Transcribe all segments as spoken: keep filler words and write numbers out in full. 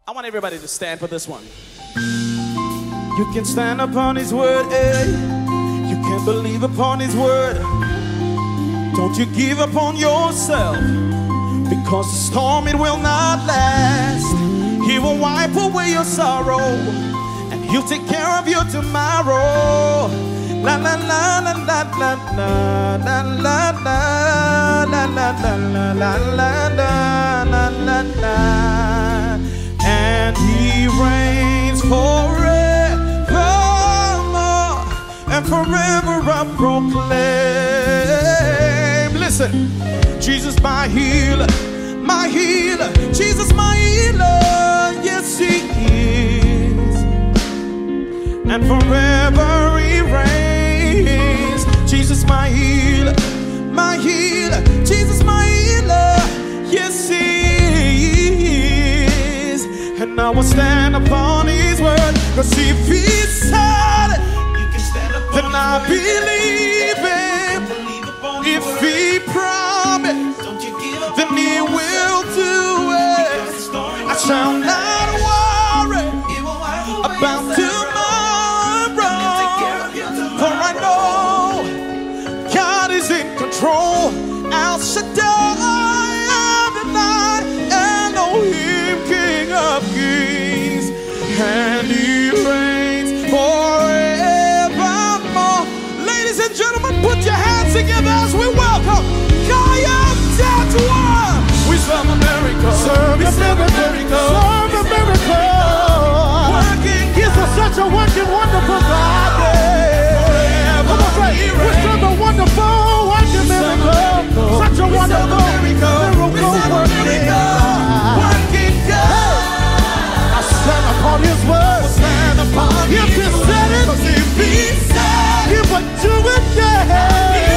I want everybody to stand for this one. You can stand upon his word, eh? You can believe upon his word. Don't you give up on yourself, because the storm, it will not last. He will wipe away your sorrow, and he'll take care of you tomorrow. La la la la la la la la la la la la la la la la la la. And he reigns forevermore, and forever I proclaim. Listen, Jesus my healer, my healer, Jesus my healer, yes he is, and forever he reigns. Jesus my healer, my healer, Jesus my healer, yes he is, and I will stand upon his word, cause if he said it, you can stand upon then I believe him. If he promised, don't you give up, then he will do it. I shall not worry about tomorrow, for I know God is in control. Al Shaddai, Adonai, Elohim, King of Kings, and he reigns forevermore. Ladies and gentlemen, put your hands together as we welcome Kaya Tatwa. We serve a miracle. Serve a miracle. Serve a miracle. Working. He's a, such a working, wonderful God. Yeah. Come on, say, we serve a wonderful, working miracle. Such a wonderful miracle. Working God. Working God. I stand upon his word. Stand upon his word. If he said it, if he said he would do it, yeah.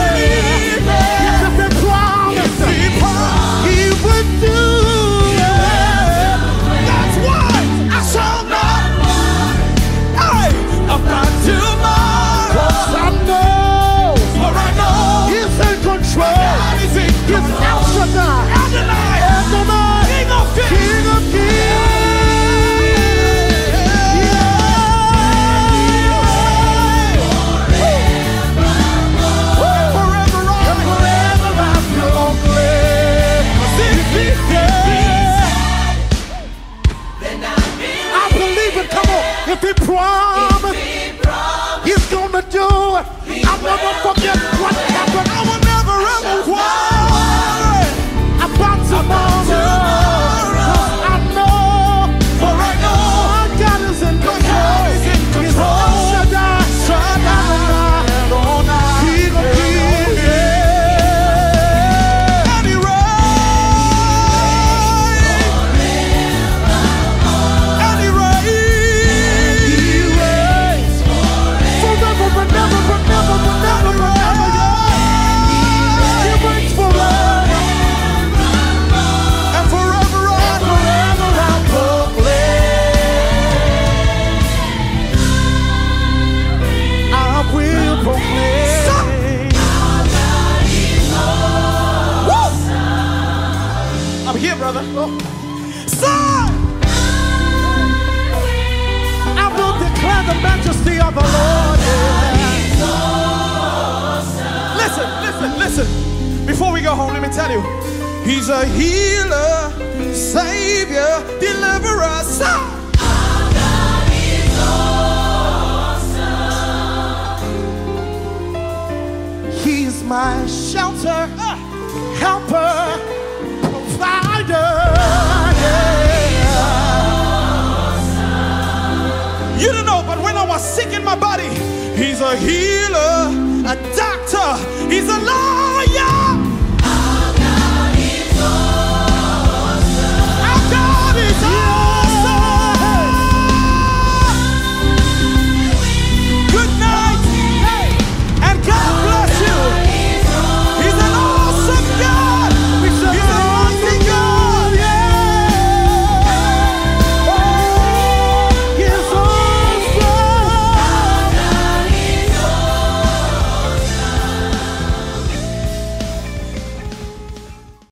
If he promised, he's gonna do it. I'll never forget what happened. I will never ever worry about tomorrow. Cause I know, for I know God is in control. He's all Shaddai, Shaddai, King of Kings. And he reigns, and he reigns. Forever, forever, forever, forever, he reigns forever, and forever, forever I proclaim. I will proclaim. I'm here, brother. Son, I will declare the majesty of the Lord. Listen, listen, listen. Before we go home, let me tell you, he's a healer, savior, deliverer, son. He's my shelter, uh, helper, provider. Yeah. You don't know, but when I was sick in my body, he's a healer,